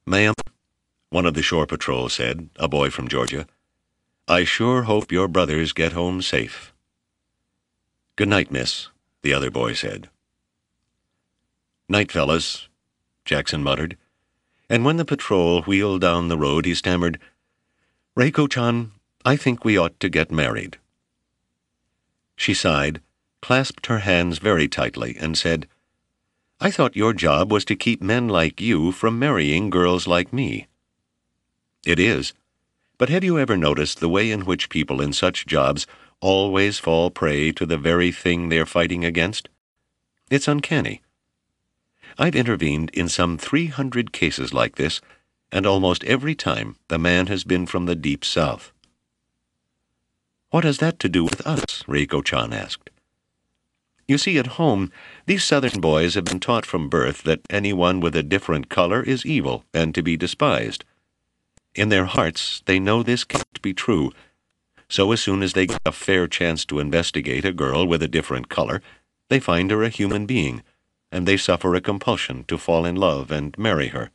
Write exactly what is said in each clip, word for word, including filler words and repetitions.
"Ma'am," one of the shore patrol said, a boy from Georgia, "I sure hope your brothers get home safe." "Good night, miss," the other boy said. "Night, fellas," Jackson muttered, and when the patrol wheeled down the road he stammered, "Reiko-chan, I think we ought to get married." She sighed, clasped her hands very tightly, and said, "I thought your job was to keep men like you from marrying girls like me." "It is. But have you ever noticed the way in which people in such jobs always fall prey to the very thing they're fighting against? It's uncanny. I've intervened in some three hundred cases like this, and almost every time the man has been from the Deep South." "What has that to do with us?" Reiko-chan asked. "You see, at home, these Southern boys have been taught from birth that anyone with a different color is evil and to be despised. In their hearts, they know this can't be true, so as soon as they get a fair chance to investigate a girl with a different color, they find her a human being, and they suffer a compulsion to fall in love and marry her."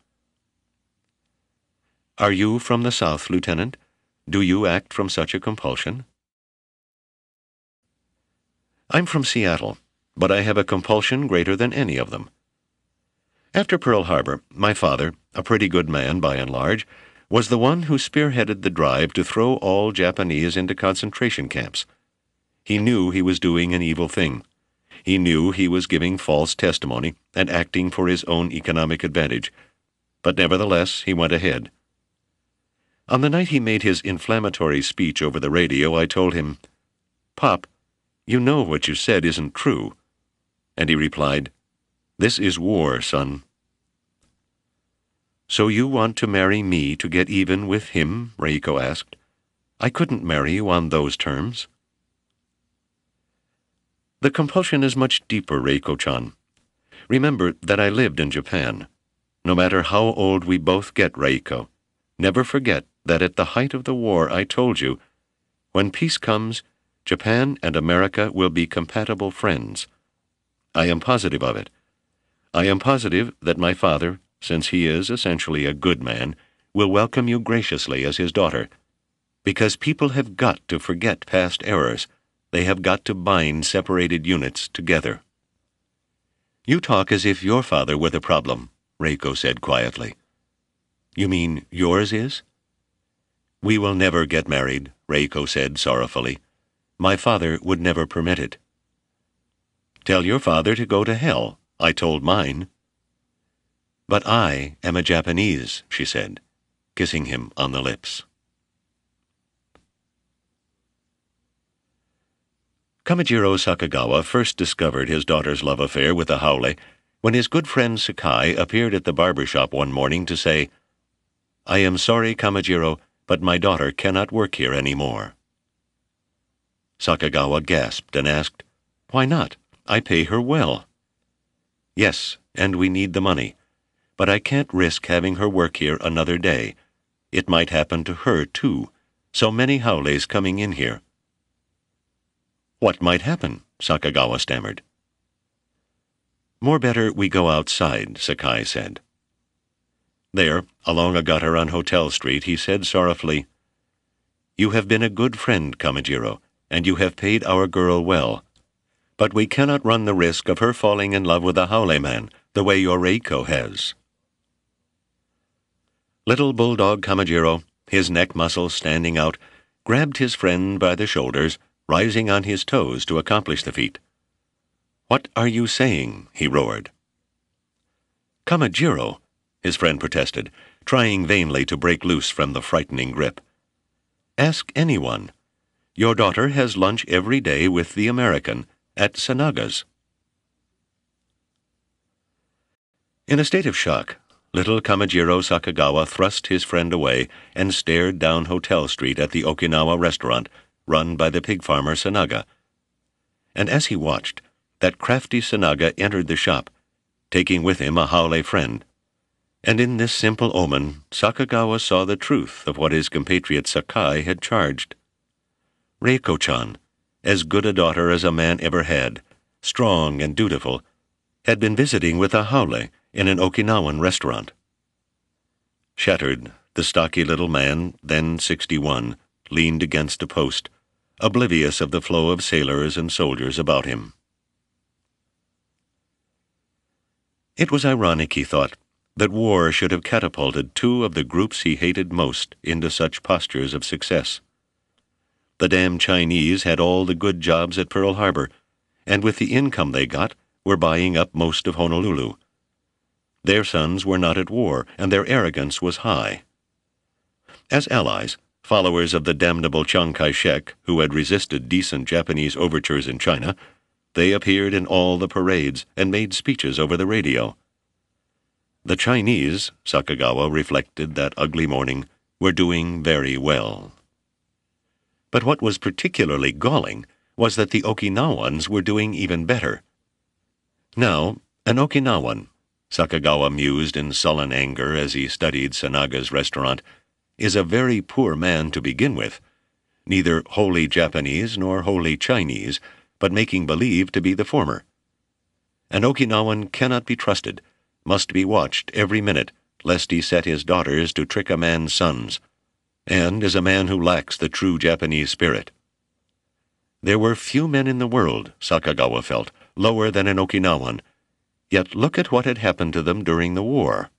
"Are you from the South, Lieutenant? Do you act from such a compulsion?" "I'm from Seattle, but I have a compulsion greater than any of them. After Pearl Harbor, my father, a pretty good man by and large, was the one who spearheaded the drive to throw all Japanese into concentration camps. He knew he was doing an evil thing. He knew he was giving false testimony and acting for his own economic advantage, but nevertheless he went ahead. On the night he made his inflammatory speech over the radio, I told him, 'Pop, you know what you said isn't true.' And he replied, 'This is war, son.'" "So you want to marry me to get even with him?" Reiko asked. "I couldn't marry you on those terms." "The compulsion is much deeper, Reiko-chan. Remember that I lived in Japan. No matter how old we both get, Reiko, never forget that at the height of the war I told you, when peace comes, Japan and America will be compatible friends. I am positive of it. I am positive that my father, since he is essentially a good man, will welcome you graciously as his daughter, because people have got to forget past errors. They have got to bind separated units together." "You talk as if your father were the problem," Reiko said quietly. "You mean yours is?" "We will never get married," Reiko said sorrowfully. "My father would never permit it." "Tell your father to go to hell. I told mine." "But I am a Japanese," she said, kissing him on the lips. Kamijiro Sakagawa first discovered his daughter's love affair with the Haole when his good friend Sakai appeared at the barber shop one morning to say, "I am sorry, Kamijiro, but my daughter cannot work here any more." Sakagawa gasped and asked, "Why not? I pay her well." "Yes, and we need the money. But I can't risk having her work here another day. It might happen to her, too. So many Haoles coming in here." "What might happen?" Sakagawa stammered. "More better we go outside," Sakai said. There, along a gutter on Hotel Street, he said sorrowfully, "You have been a good friend, Kamijiro, and you have paid our girl well. But we cannot run the risk of her falling in love with a Haole man, the way your Reiko has." Little bulldog Kamijiro, his neck muscles standing out, grabbed his friend by the shoulders, rising on his toes to accomplish the feat. "What are you saying?" he roared. "Kamijiro," his friend protested, trying vainly to break loose from the frightening grip. "Ask anyone. Your daughter has lunch every day with the American at Sanaga's." In a state of shock, little Kamijiro Sakagawa thrust his friend away and stared down Hotel Street at the Okinawa restaurant run by the pig farmer Sanaga. And as he watched, that crafty Sanaga entered the shop, taking with him a Haole friend. And in this simple omen, Sakagawa saw the truth of what his compatriot Sakai had charged. Reiko-chan, as good a daughter as a man ever had, strong and dutiful, had been visiting with a Haole in an Okinawan restaurant. Shattered, the stocky little man, then sixty-one, leaned against a post, oblivious of the flow of sailors and soldiers about him. It was ironic, he thought, that war should have catapulted two of the groups he hated most into such postures of success. The damn Chinese had all the good jobs at Pearl Harbor, and with the income they got, were buying up most of Honolulu. Their sons were not at war, and their arrogance was high. As allies, followers of the damnable Chiang Kai-shek, who had resisted decent Japanese overtures in China, they appeared in all the parades and made speeches over the radio. The Chinese, Sacagawa reflected that ugly morning, were doing very well. But what was particularly galling was that the Okinawans were doing even better. Now, an Okinawan, Sacagawa mused in sullen anger as he studied Sanaga's restaurant, is a very poor man to begin with, neither wholly Japanese nor wholly Chinese, but making believe to be the former. An Okinawan cannot be trusted, must be watched every minute, lest he set his daughters to trick a man's sons, and is a man who lacks the true Japanese spirit. There were few men in the world, Sacagawa felt, lower than an Okinawan, yet look at what had happened to them during the war.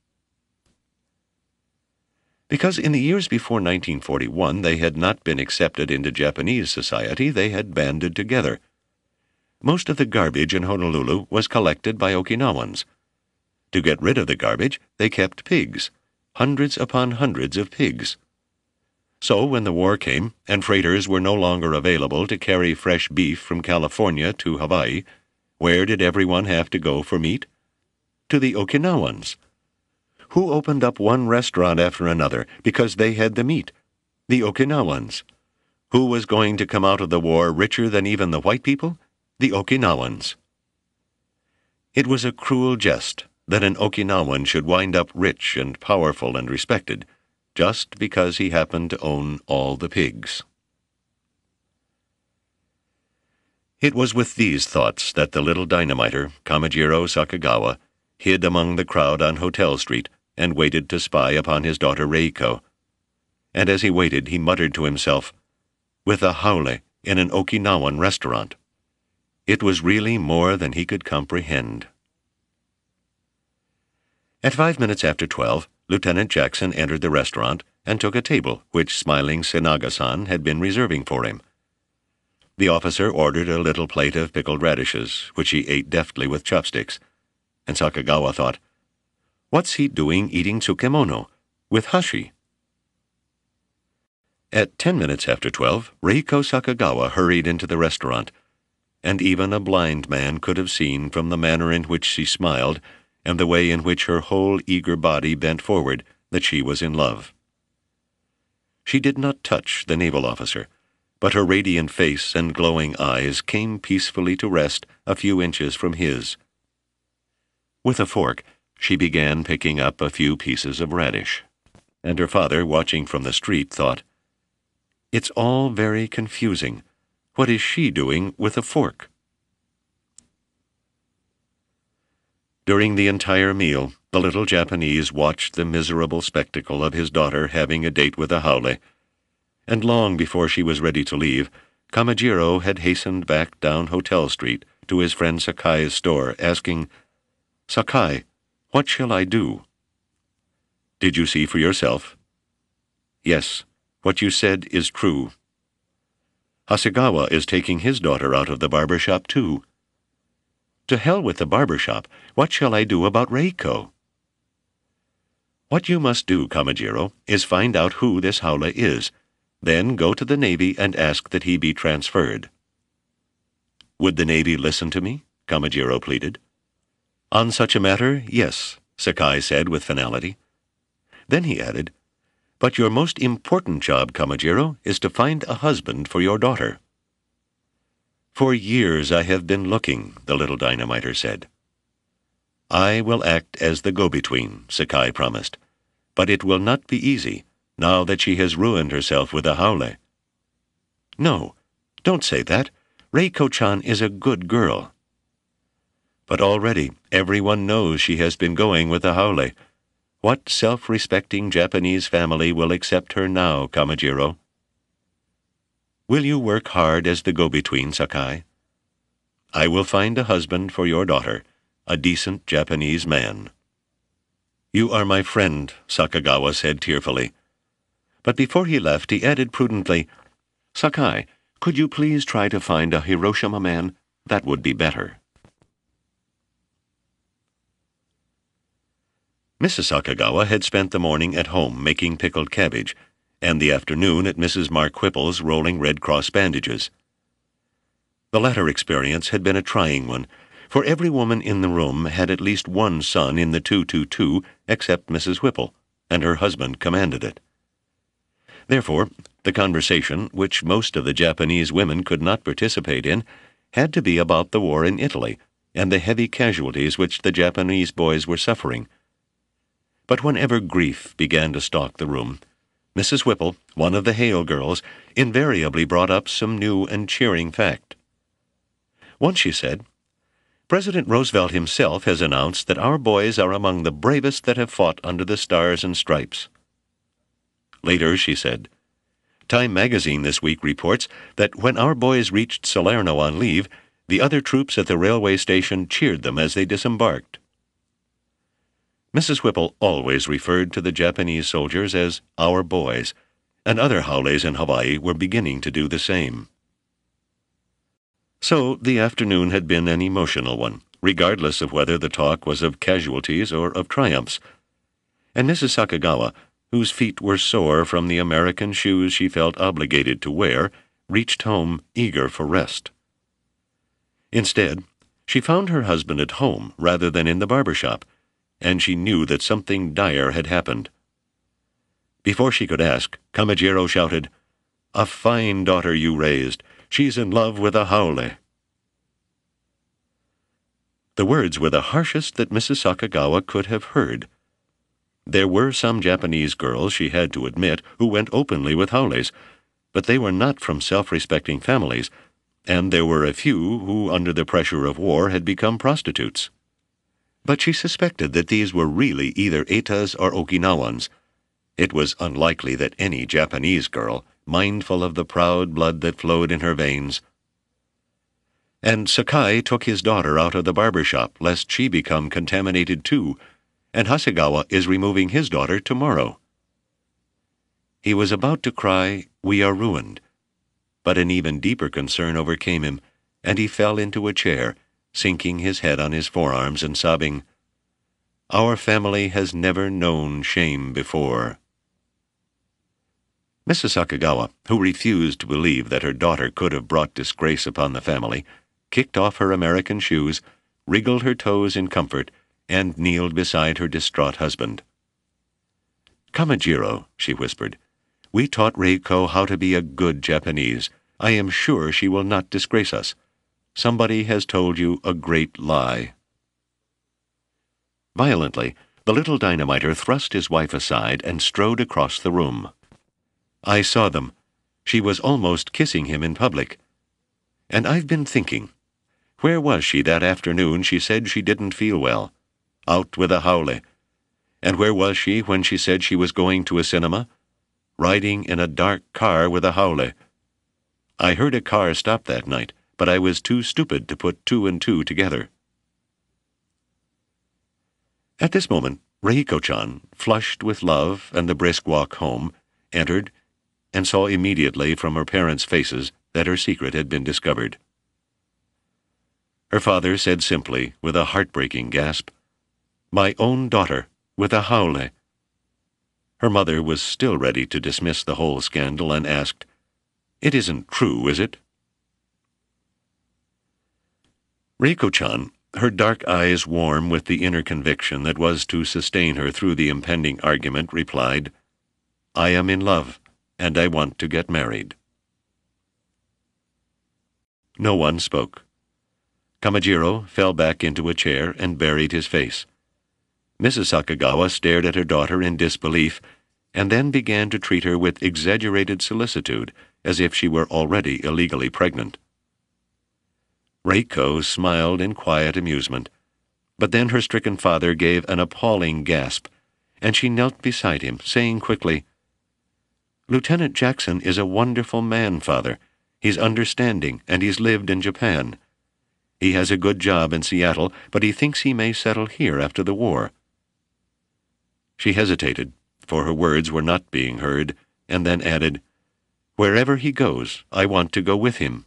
Because in the years before nineteen forty-one they had not been accepted into Japanese society, they had banded together. Most of the garbage in Honolulu was collected by Okinawans. To get rid of the garbage, they kept pigs, hundreds upon hundreds of pigs. So when the war came, and freighters were no longer available to carry fresh beef from California to Hawaii, where did everyone have to go for meat? To the Okinawans. Who opened up one restaurant after another because they had the meat? The Okinawans. Who was going to come out of the war richer than even the white people? The Okinawans. It was a cruel jest that an Okinawan should wind up rich and powerful and respected, just because he happened to own all the pigs. It was with these thoughts that the little dynamiter, Kamijiro Sacagawa, hid among the crowd on Hotel Street and waited to spy upon his daughter Reiko. And as he waited, he muttered to himself, "With a haole in an Okinawan restaurant." It was really more than he could comprehend. At five minutes after twelve, Lieutenant Jackson entered the restaurant and took a table which smiling Sanaga-san had been reserving for him. The officer ordered a little plate of pickled radishes, which he ate deftly with chopsticks, and Sacagawa thought, "What's he doing eating tsukemono with hashi?" At ten minutes after twelve, Reiko Sacagawa hurried into the restaurant, and even a blind man could have seen from the manner in which she smiled and the way in which her whole eager body bent forward that she was in love. She did not touch the naval officer, but her radiant face and glowing eyes came peacefully to rest a few inches from his. With a fork, she began picking up a few pieces of radish, and her father, watching from the street, thought, "It's all very confusing. What is she doing with a fork?" During the entire meal, the little Japanese watched the miserable spectacle of his daughter having a date with a haole, and long before she was ready to leave, Kamijiro had hastened back down Hotel Street to his friend Sakai's store, asking, "Sakai, what shall I do?" "Did you see for yourself?" "Yes, what you said is true. Hasegawa is taking his daughter out of the barber shop, too." "To hell with the barber shop. What shall I do about Reiko?" "What you must do, Kamijiro, is find out who this haole is. Then go to the Navy and ask that he be transferred." "Would the Navy listen to me?" Kamijiro pleaded. "On such a matter, yes," Sakai said with finality. Then he added, "But your most important job, Kamijiro, is to find a husband for your daughter." "For years I have been looking," the little dynamiter said. "I will act as the go-between," Sakai promised. "But it will not be easy, now that she has ruined herself with a haole." "No, don't say that. Reiko-chan is a good girl." "But already everyone knows she has been going with a haole. What self-respecting Japanese family will accept her now, Kamajiro? Will you work hard as the go-between, Sakai? I will find a husband for your daughter, a decent Japanese man. You are my friend, Sakagawa said tearfully. But before he left, he added prudently, Sakai, could you please try to find a Hiroshima man? That would be better. Missus Sakagawa had spent the morning at home making pickled cabbage, and the afternoon at Missus Mark Whipple's rolling Red Cross bandages. The latter experience had been a trying one, for every woman in the room had at least one son in the two two two except Missus Whipple, and her husband commanded it. Therefore, the conversation, which most of the Japanese women could not participate in, had to be about the war in Italy and the heavy casualties which the Japanese boys were suffering. But whenever grief began to stalk the room, Missus Whipple, one of the Hale girls, invariably brought up some new and cheering fact. Once she said, President Roosevelt himself has announced that our boys are among the bravest that have fought under the Stars and Stripes. Later, she said, Time magazine this week reports that when our boys reached Salerno on leave, the other troops at the railway station cheered them as they disembarked. Missus Whipple always referred to the Japanese soldiers as our boys, and other haules in Hawaii were beginning to do the same. So the afternoon had been an emotional one, regardless of whether the talk was of casualties or of triumphs, and Missus Sakagawa, whose feet were sore from the American shoes she felt obligated to wear, reached home eager for rest. Instead, she found her husband at home rather than in the barber shop, and she knew that something dire had happened. Before she could ask, Kamajiro shouted, A fine daughter you raised. She's in love with a haole. The words were the harshest that Missus Sakagawa could have heard. There were some Japanese girls, she had to admit, who went openly with haules, but they were not from self-respecting families, and there were a few who, under the pressure of war, had become prostitutes. But she suspected that these were really either Etas or Okinawans. It was unlikely that any Japanese girl, mindful of the proud blood that flowed in her veins. And Sakai took his daughter out of the barber shop, lest she become contaminated too, and Hasegawa is removing his daughter tomorrow. He was about to cry, We are ruined, but an even deeper concern overcame him, and he fell into a chair, sinking his head on his forearms and sobbing, Our family has never known shame before. Missus Sakagawa, who refused to believe that her daughter could have brought disgrace upon the family, kicked off her American shoes, wriggled her toes in comfort, and kneeled beside her distraught husband. Kamajiro, she whispered, we taught Reiko how to be a good Japanese. I am sure she will not disgrace us. Somebody has told you a great lie. Violently, the little dynamiter thrust his wife aside and strode across the room. I saw them. She was almost kissing him in public. And I've been thinking, where was she that afternoon she said she didn't feel well? Out with a haole. And where was she when she said she was going to a cinema? Riding in a dark car with a haole. I heard a car stop that night, but I was too stupid to put two and two together. At this moment, Reiko-chan, flushed with love and the brisk walk home, entered and saw immediately from her parents' faces that her secret had been discovered. Her father said simply, with a heartbreaking gasp, My own daughter, with a haole. Her mother was still ready to dismiss the whole scandal and asked, It isn't true, is it? Reiko-chan, her dark eyes warm with the inner conviction that was to sustain her through the impending argument, replied, I am in love, and I want to get married. No one spoke. Kamajiro fell back into a chair and buried his face. Missus Sakagawa stared at her daughter in disbelief, and then began to treat her with exaggerated solicitude, as if she were already illegally pregnant. Reiko smiled in quiet amusement, but then her stricken father gave an appalling gasp, and she knelt beside him, saying quickly, "Lieutenant Jackson is a wonderful man, Father. He's understanding, and he's lived in Japan. He has a good job in Seattle, but he thinks he may settle here after the war." She hesitated, for her words were not being heard, and then added, "Wherever he goes, I want to go with him."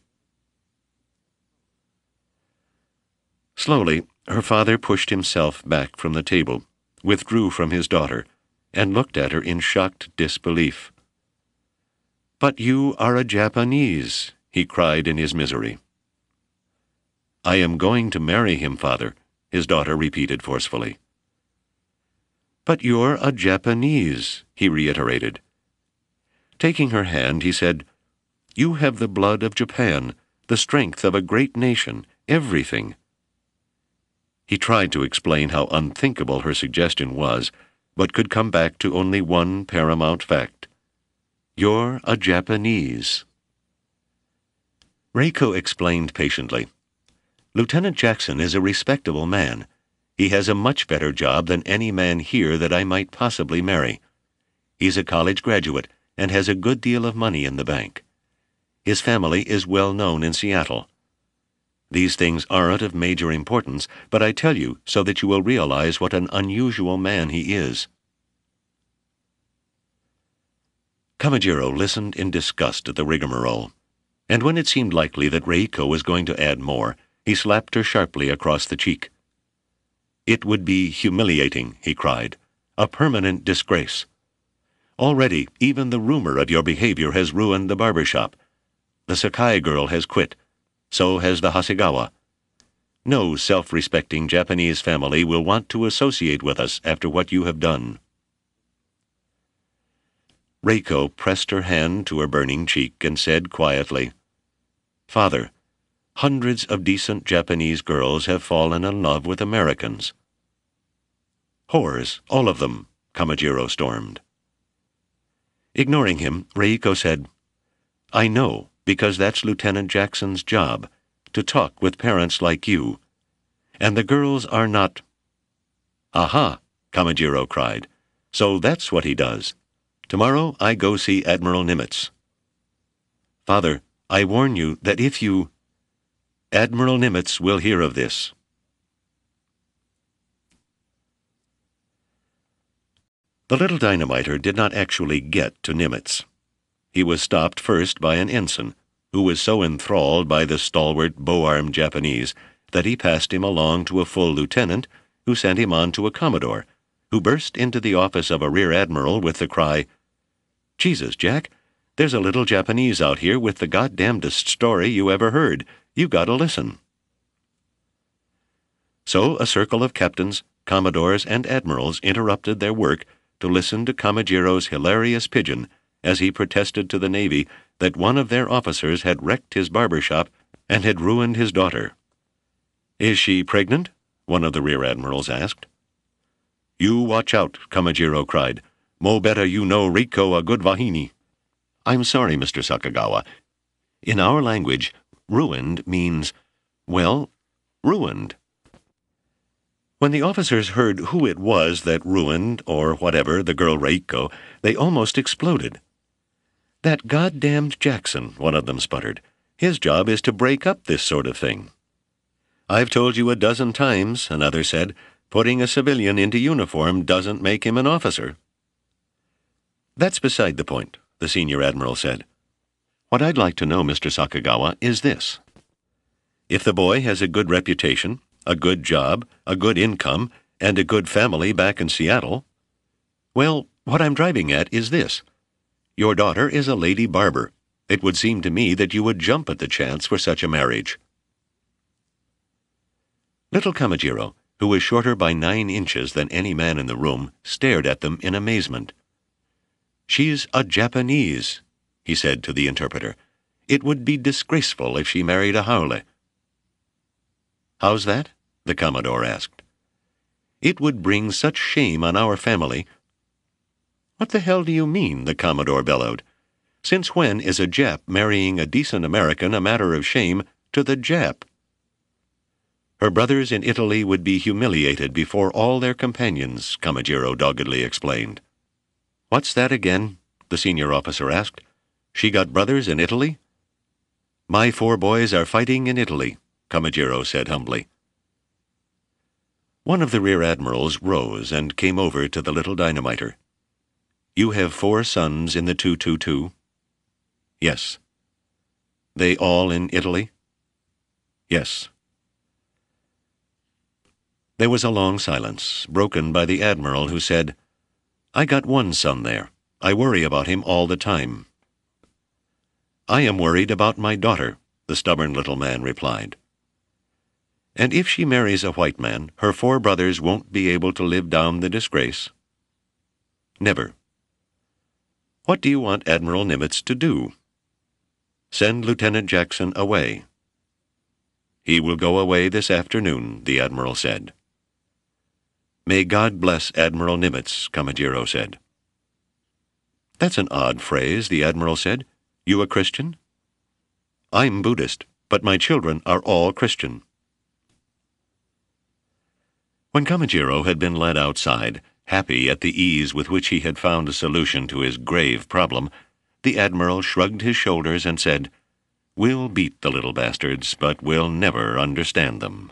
Slowly, her father pushed himself back from the table, withdrew from his daughter, and looked at her in shocked disbelief. "But you are a Japanese," he cried in his misery. "I am going to marry him, Father," his daughter repeated forcefully. "But you're a Japanese," he reiterated. Taking her hand, he said, "You have the blood of Japan, the strength of a great nation, everything." He tried to explain how unthinkable her suggestion was, but could come back to only one paramount fact. "You're a Japanese." Reiko explained patiently, "Lieutenant Jackson is a respectable man. He has a much better job than any man here that I might possibly marry. He's a college graduate and has a good deal of money in the bank. His family is well known in Seattle. These things aren't of major importance, but I tell you so that you will realize what an unusual man he is." Kamijiro listened in disgust at the rigmarole, and when it seemed likely that Reiko was going to add more, he slapped her sharply across the cheek. "It would be humiliating," he cried, "a permanent disgrace. Already, even the rumor of your behavior has ruined the barber shop. The Sakai girl has quit. So has the Hasegawa. No self-respecting Japanese family will want to associate with us after what you have done." Reiko pressed her hand to her burning cheek and said quietly, "Father, hundreds of decent Japanese girls have fallen in love with Americans." "Whores, all of them," Kamijiro stormed. Ignoring him, Reiko said, "I know, because that's Lieutenant Jackson's job, to talk with parents like you. And the girls are not—" "Aha!" Kamijiro cried. "So that's what he does. Tomorrow I go see Admiral Nimitz." "Father, I warn you that if you—" "Admiral Nimitz will hear of this." The little dynamiter did not actually get to Nimitz. He was stopped first by an ensign, who was so enthralled by the stalwart, bow-armed Japanese that he passed him along to a full lieutenant, who sent him on to a commodore, who burst into the office of a rear admiral with the cry, "Jesus, Jack, there's a little Japanese out here with the goddamnedest story you ever heard. You gotta listen." So a circle of captains, commodores, and admirals interrupted their work to listen to Kamijiro's hilarious pidgin as he protested to the Navy that one of their officers had wrecked his barber shop and had ruined his daughter. "Is she pregnant?" one of the rear admirals asked. "You watch out," Kamijiro cried. "Mo better you know Reiko a good wahine." "I'm sorry, Mister Sakagawa. In our language, ruined means, well, ruined." When the officers heard who it was that ruined, or whatever, the girl Reiko, they almost exploded. "That goddamned Jackson," one of them sputtered. "His job is to break up this sort of thing." "I've told you a dozen times," another said, "putting a civilian into uniform doesn't make him an officer." "That's beside the point," the senior admiral said. "What I'd like to know, Mister Sakagawa, is this. If the boy has a good reputation, a good job, a good income, and a good family back in Seattle, well, what I'm driving at is this. Your daughter is a lady barber. It would seem to me that you would jump at the chance for such a marriage." Little Kamijiro, who was shorter by nine inches than any man in the room, stared at them in amazement. "She's a Japanese," he said to the interpreter. "It would be disgraceful if she married a Haole." "How's that?" the Commodore asked. "It would bring such shame on our family." "What the hell do you mean?" the Commodore bellowed. "Since when is a Jap marrying a decent American a matter of shame to the Jap?" Her brothers in Italy would be humiliated before all their companions, Kamijiro doggedly explained. "What's that again?" the senior officer asked. "She got brothers in Italy?" "My four boys are fighting in Italy," Kamijiro said humbly. One of the rear admirals rose and came over to the little dynamiter. "You have four sons in the two two two?" "Yes." "They all in Italy?" "Yes." There was a long silence, broken by the admiral, who said, "I got one son there. I worry about him all the time." "I am worried about my daughter," the stubborn little man replied. "And if she marries a white man, her four brothers won't be able to live down the disgrace?" "Never." "What do you want Admiral Nimitz to do?" "Send Lieutenant Jackson away." "He will go away this afternoon," the admiral said. "May God bless Admiral Nimitz," Kamijiro said. "That's an odd phrase," the admiral said. "You a Christian?" "I'm Buddhist, but my children are all Christian." When Kamijiro had been led outside, happy at the ease with which he had found a solution to his grave problem, the admiral shrugged his shoulders and said, "We'll beat the little bastards, but we'll never understand them."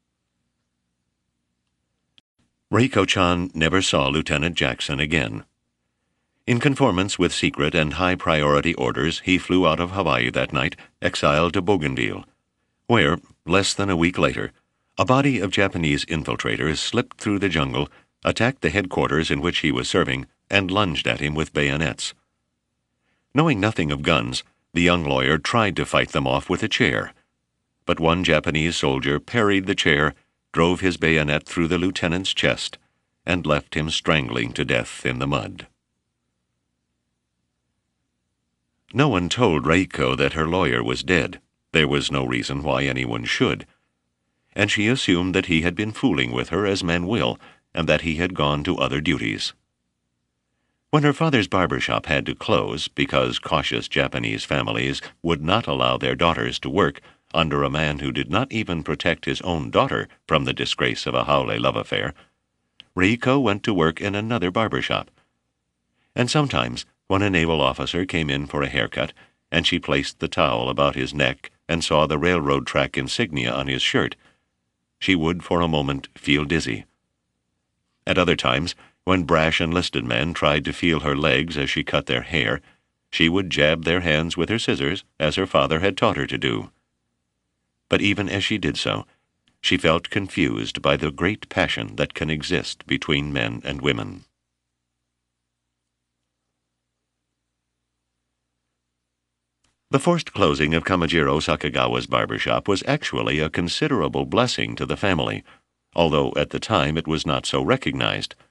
Reiko-chan never saw Lieutenant Jackson again. In conformance with secret and high-priority orders, he flew out of Hawaii that night, exiled to Bougainville, where, less than a week later, a body of Japanese infiltrators slipped through the jungle, attacked the headquarters in which he was serving, and lunged at him with bayonets. Knowing nothing of guns, the young lawyer tried to fight them off with a chair, but one Japanese soldier parried the chair, drove his bayonet through the lieutenant's chest, and left him strangling to death in the mud. No one told Reiko that her lawyer was dead. There was no reason why anyone should, and she assumed that he had been fooling with her as men will, and that he had gone to other duties. When her father's barber shop had to close because cautious Japanese families would not allow their daughters to work under a man who did not even protect his own daughter from the disgrace of a Haole love affair, Reiko went to work in another barber shop. And sometimes, when a naval officer came in for a haircut, and she placed the towel about his neck and saw the railroad track insignia on his shirt, she would for a moment feel dizzy. At other times, when brash enlisted men tried to feel her legs as she cut their hair, she would jab their hands with her scissors, as her father had taught her to do. But even as she did so, she felt confused by the great passion that can exist between men and women. The forced closing of Kamijiro Sakagawa's barber shop was actually a considerable blessing to the family, although at the time it was not so recognized.